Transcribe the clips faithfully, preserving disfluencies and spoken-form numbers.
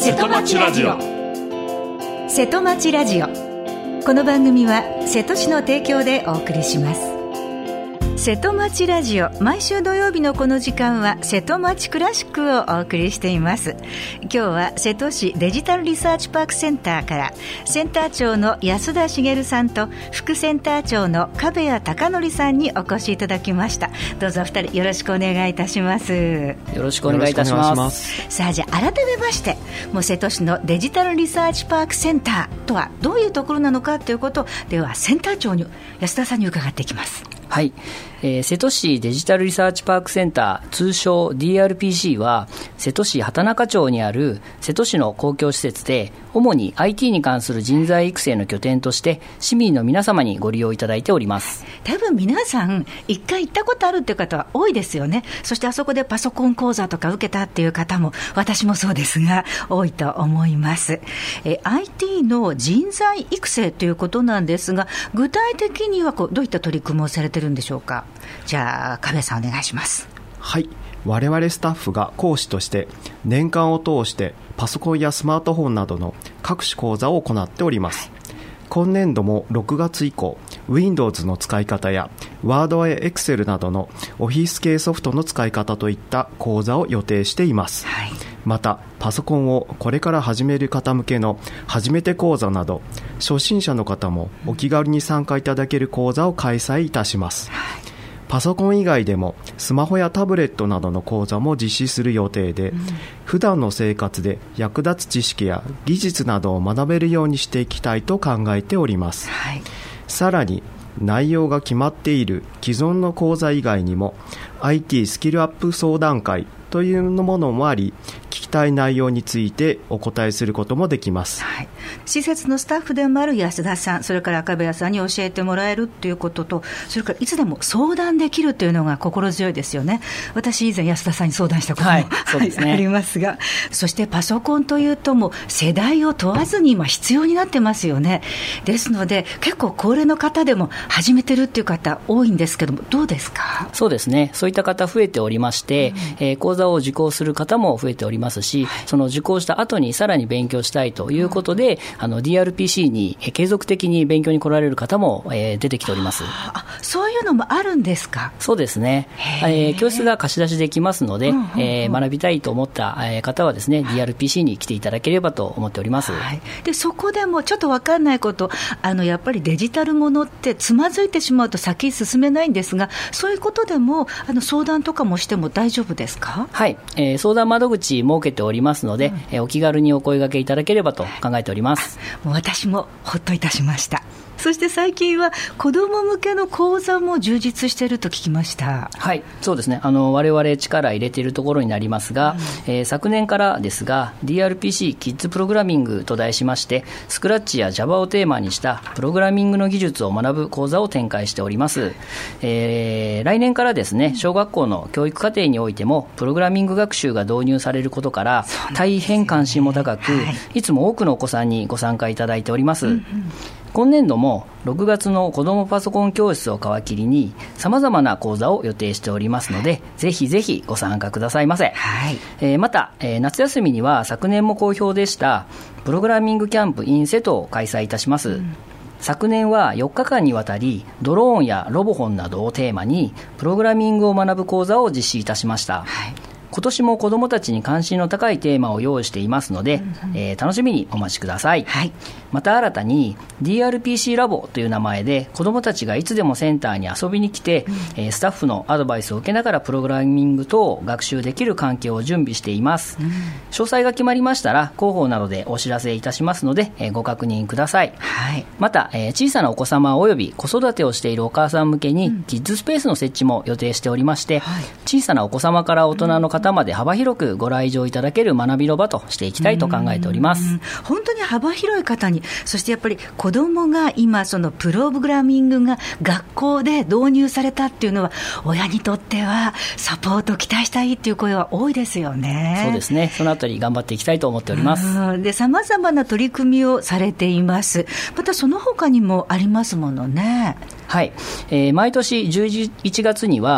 瀬戸町ラジオ。 瀬戸町ラジオ、この番組は瀬戸市の提供でお送りします。瀬戸町ラジオ、毎週土曜日のこの時間は瀬戸町クラシックをお送りしています。今日は瀬戸市デジタルリサーチパークセンターからセンター長の安田茂さんと副センター長の壁谷貴則さんにお越しいただきました。どうぞお二人よろしくお願いいたします。 よろしくお願いいたします。 さあ、じゃあ改めまして、もう瀬戸市のデジタルリサーチパークセンターとはどういうところなのかということでは、センター長に安田さんに伺っていきます。 はい、えー、瀬戸市デジタルリサーチパークセンター、通称 ディーアールピーシー は瀬戸市畑中町にある瀬戸市の公共施設で、主に アイティー に関する人材育成の拠点として市民の皆様にご利用いただいております。 多分皆さん一回行ったことあるという方は多いですよね。そしてあそこでパソコン講座とか受けたっていう方も、私もそうですが多いと思います。え アイティー の人材育成ということなんですが、具体的にはこうどういった取り組みをされてるんでしょうか。じゃあ壁さんお願いします。 はい、我々スタッフが講師として年間を通してパソコンやスマートフォンなどの各種講座を行っております。今年度もろくがつ以降、 Windows の使い方や Word や Excel などのオフィス系ソフトの使い方といった講座を予定しています。はい、またパソコンをこれから始める方向けの初めて講座など、初心者の方もお気軽に参加いただける講座を開催いたします。はい、パソコン以外でもスマホやタブレットなどの講座も実施する予定で、うん、普段の生活で役立つ知識や技術などを学べるようにしていきたいと考えております。はい、さらに内容が決まっている既存の講座以外にも アイティー スキルアップ相談会というものもあり、聞きたい内容についてお答えすることもできます。 はい、施設のスタッフでもある安田さん、それから赤部屋さんに教えてもらえるということと、それからいつでも相談できるというのが心強いですよね。私以前安田さんに相談したことも、はい、そうですね、ありますが、そしてパソコンというともう世代を問わずに今必要になってますよね。ですので結構高齢の方でも始めてるっていう方多いんですけども、どうですか。 そうですね、そういった方増えておりまして、うん、えー、講座を受講する方も増えておりますし、はい、その受講した後にさらに勉強したいということで、うん、あの ディーアールピーシー に継続的に勉強に来られる方も、えー、出てきております。 あ、そういうのもあるんですか。 そうですね、えー、教室が貸し出しできますので、うんうんうん、えー、学びたいと思った方はですね、はい、ディーアールピーシー に来ていただければと思っております。 はい、でそこでもちょっと分かんないこと、あのやっぱりデジタルものってつまずいてしまうと先進めないんですが、そういうことでもあの相談とかもしても大丈夫ですか。 はい、えー、相談窓口設けておりますので、うん、えー、お気軽にお声掛けいただければと考えております。 もう私もほっといたしました。そして最近は子ども向けの講座も充実していると聞きました。 はい、そうですね、あの我々力入れているところになりますが、うん、えー、昨年からですが ディーアールピーシー キッズプログラミングと題しまして、スクラッチや Java をテーマにしたプログラミングの技術を学ぶ講座を展開しております。えー、来年からですね、小学校の教育課程においてもプログラミング学習が導入されることから大変関心も高く、はい、いつも多くのお子さんにご参加いただいております。うんうん、今年度もろくがつの子どもパソコン教室を皮切りにさまざまな講座を予定しておりますので、はい、ぜひぜひご参加くださいませ。はい、えー、また、えー、夏休みには昨年も好評でしたプログラミングキャンプ in 瀬戸を開催いたします。うん、昨年はよっかかんにわたりドローンやロボホンなどをテーマにプログラミングを学ぶ講座を実施いたしました。はい、今年も子どもたちに関心の高いテーマを用意していますので、うんうん、えー、楽しみにお待ちください。はい、また新たに ディーアールピーシー ラボという名前で子どもたちがいつでもセンターに遊びに来て、うん、えー、スタッフのアドバイスを受けながらプログラミング等を学習できる環境を準備しています。うん、詳細が決まりましたら広報などでお知らせいたしますので、えー、ご確認ください。はい、また、えー、小さなお子様および子育てをしているお母さん向けに、うん、キッズスペースの設置も予定しておりまして、はい、小さなお子様から大人の方まで幅広くご来場いただける学びの場としていきたいと考えております。 本当に幅広い方に、そしてやっぱり子どもが今そのプログラミングが学校で導入されたっていうのは、親にとってはサポートを期待したいっていう声は多いですよね。 そうですね、そのあたり頑張っていきたいと思っております。 で、様々な取り組みをされています。またその他にもありますものね。 はい、えー、毎年じゅういちがつには地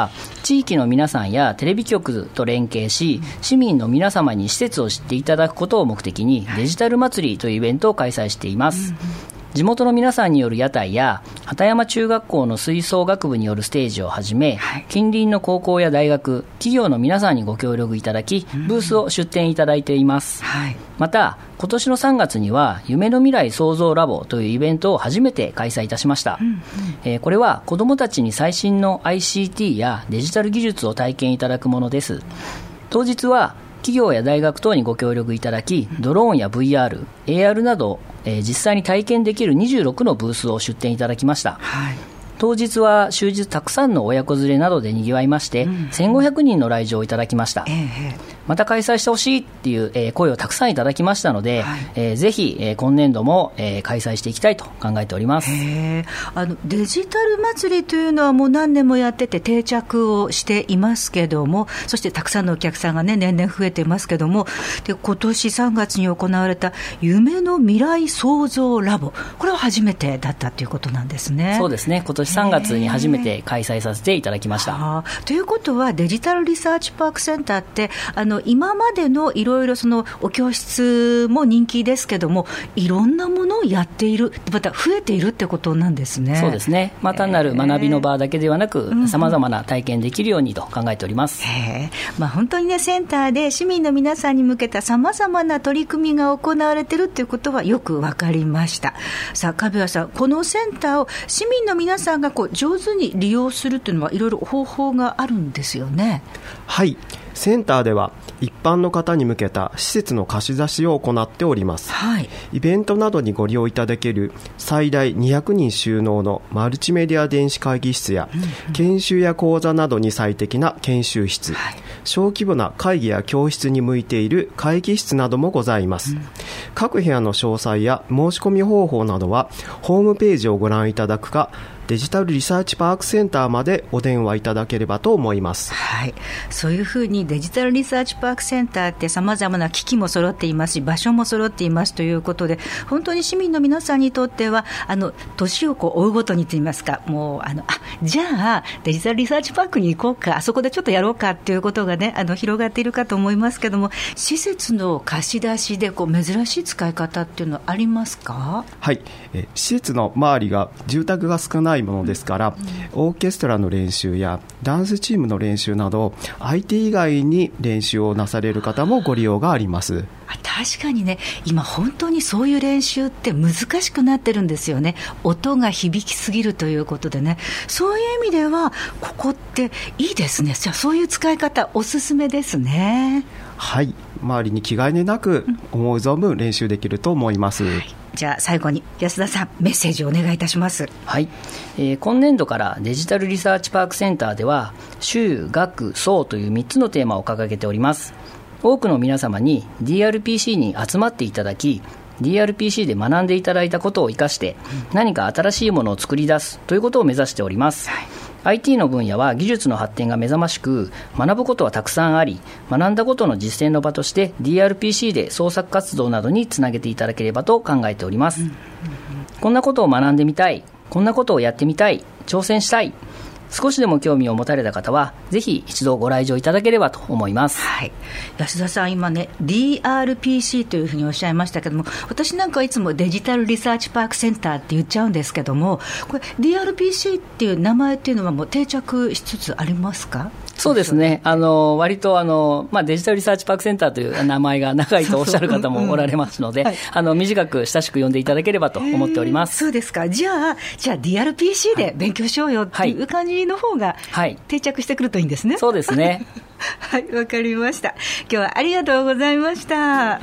地域の皆さんやテレビ局と連携し、市民の皆様に施設を知っていただくことを目的にデジタル祭りというイベントを開催しています。地元の皆さんによる屋台や畑山中学校の吹奏楽部によるステージをはじめ、はい、近隣の高校や大学、企業の皆さんにご協力いただき、ブースを出展いただいています、はい、また今年のさんがつには夢の未来創造ラボというイベントを初めて開催いたしました、うんうんえー、これは子どもたちに最新の アイシーティー やデジタル技術を体験いただくものです。当日は企業や大学等にご協力いただき、ドローンや ブイアール、エーアール など、えー、実際に体験できるにじゅうろくのブースを出展いただきました、はい、当日は終日たくさんの親子連れなどでにぎわいまして、うん、せんごひゃくにんの来場をいただきました、えー、また開催してほしいっていう、えー、声をたくさんいただきましたので、はいえー、ぜひ、えー、今年度も、えー、開催していきたいと考えております。 へー、あのデジタル祭りというのはもう何年もやってて定着をしていますけども、そしてたくさんのお客さんが、ね、年々増えていますけども、で今年さんがつに行われた夢の未来創造ラボ、これは初めてだったということなんですね。 そうですね、今年さんがつに初めて開催させていただきました。 ということはデジタルリサーチパークセンターってあの今までのいろいろそのお教室も人気ですけども、いろんなものをやっている、また増えているってことなんですね。 そうですね、まあ、単なる学びの場だけではなくさまざまな体験できるようにと考えております。 へー、まあ、本当にねセンターで市民の皆さんに向けたさまざまな取り組みが行われているということはよく分かりました。さあ神谷さん、このセンターを市民の皆さんがこう上手に利用するというのはいろいろ方法があるんですよね。 はい、センターでは一般の方に向けた施設の貸し出しを行っております、はい、イベントなどにご利用いただける最大にひゃくにん収納のマルチメディア電子会議室や、うんうん、研修や講座などに最適な研修室、はい、小規模な会議や教室に向いている会議室などもございます、うん、各部屋の詳細や申し込み方法などはホームページをご覧いただくかデジタルリサーチパークセンターまでお電話いただければと思います。 はい、そういうふうにデジタルリサーチパークセンターってさまざまな機器も揃っていますし、場所も揃っていますということで、本当に市民の皆さんにとってはあの年をこう追うごとにといいますか、もうあのあじゃあデジタルリサーチパークに行こうか、あそこでちょっとやろうかということがねあの広がっているかと思いますけども、施設の貸し出しでこう珍しい使い方っていうのはありますか？ はい、え施設の周りが住宅が少ないものですから、うん、オーケストラの練習やダンスチームの練習など アイティー 以外に練習をなされる方もご利用があります。 確かにね、今本当にそういう練習って難しくなってるんですよね。音が響きすぎるということでね、そういう意味ではここっていいですね。じゃあそういう使い方おすすめですね。 はい、周りに気兼ねなく思う存分練習できると思います、うん、はい、 じゃあ最後に安田さんメッセージをお願いいたします。 はい、えー、今年度からデジタルリサーチパークセンターでは週学総というみっつのテーマを掲げております。多くの皆様に ディーアールピーシー に集まっていただき、 ディーアールピーシー で学んでいただいたことを生かして何か新しいものを作り出すということを目指しております、はい、アイティー の分野は技術の発展が目覚ましく、学ぶことはたくさんあり、学んだことの実践の場として ディーアールピーシー で創作活動などにつなげていただければと考えております、うんうんうん、こんなことを学んでみたい、こんなことをやってみたい、挑戦したい、少しでも興味を持たれた方はぜひ一度ご来場いただければと思います、はい、 安田さん今ね ディーアールピーシー というふうにおっしゃいましたけども、私なんかいつもデジタルリサーチパークセンターって言っちゃうんですけども、これ ディーアールピーシー っていう名前っていうのはもう定着しつつありますか？ そうですね、あの割とあの、まあ、デジタルリサーチパークセンターという名前が長いとおっしゃる方もおられますので、そうそう、うん、はい、あの短く親しく呼んでいただければと思っております。 そうですか。じゃあじゃあ ディーアールピーシー で勉強しようよっていう感じの方が定着してくるといいんですね。 そうですねはい、わかりました。今日はありがとうございました。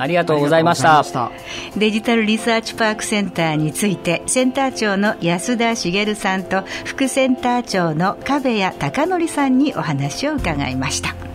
ありがとうございました。 デジタルリサーチパークセンターについてセンター長の安田茂さんと副センター長の壁谷貴則さんにお話を伺いました。